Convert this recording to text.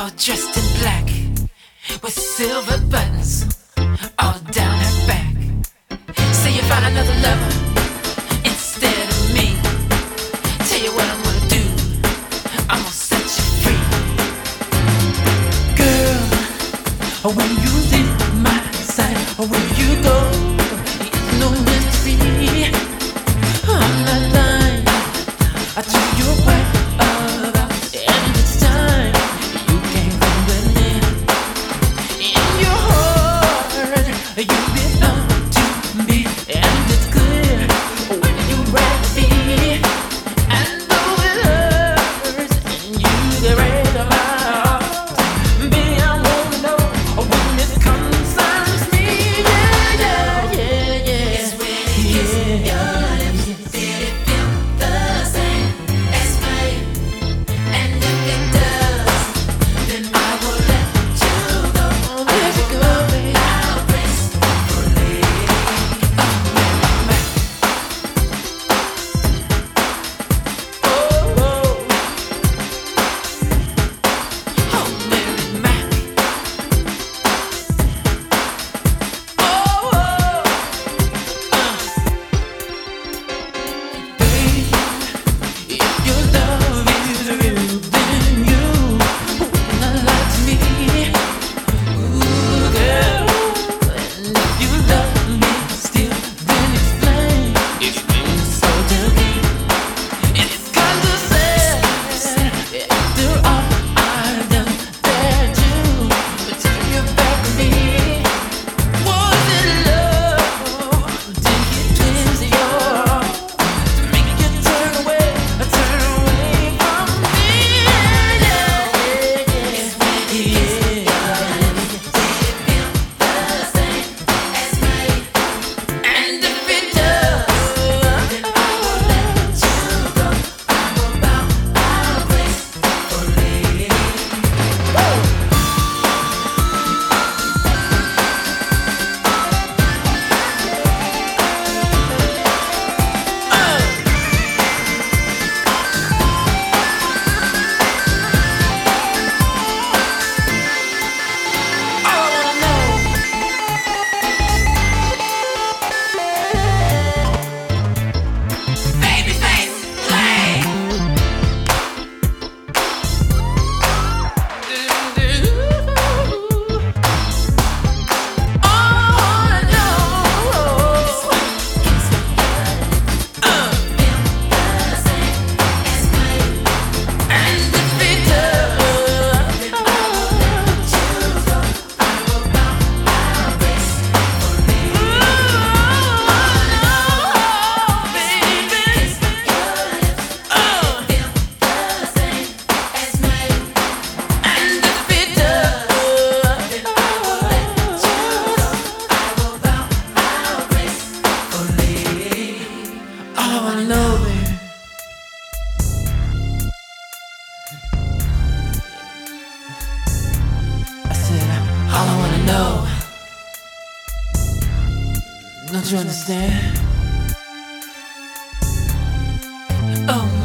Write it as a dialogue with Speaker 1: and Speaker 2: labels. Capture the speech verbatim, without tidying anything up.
Speaker 1: all dressed in black, with silver buttons all down her back. Say you found another lover instead of me. Tell you what I'm gonna do, I'm gonna set you free. Girl, when you leave my side, where you go, it's no mystery. I'm not lying, I took your word up, and it's time you came from within. In your heart, you belong to me, and it's clear when you ride me. And though it hurts, and you get right on my heart, baby, I wanna know when it concerns me. Yeah, yeah, yeah, yeah. It's when it gets your lips. Did it feel the same as mine? And if it does, then I will let you go. Let you go, baby. I'll gracefully. Oh, oh, oh, Mary Mac. Oh, oh, uh. Babe, if your love is real, then you wanna lie to me. Ooh, girl, and if you love me still, then explain. Explain so to me. And it's kinda sad after all I've done that you turn your back on me. Was it love? Did you twist your arm to make you turn away, turn away from me? Yeah, yeah, yeah. It's when it gets your lips. Did it feel the same as mine? And if it does, then I will let you go. I will bow, I'll gracefully. All I wanna know, babyface, play. All I know is when it gets uh, feel the same as mine. And if it does, then I will let you go. I will bow, I'll gracefully. Ooh, baby, kiss your lips. Oh, feel the same as mine. And if it does, then I will let you go. I will bow, I'll gracefully. All I wanna know, baby. I said, all I wanna know. Don't you understand? Oh,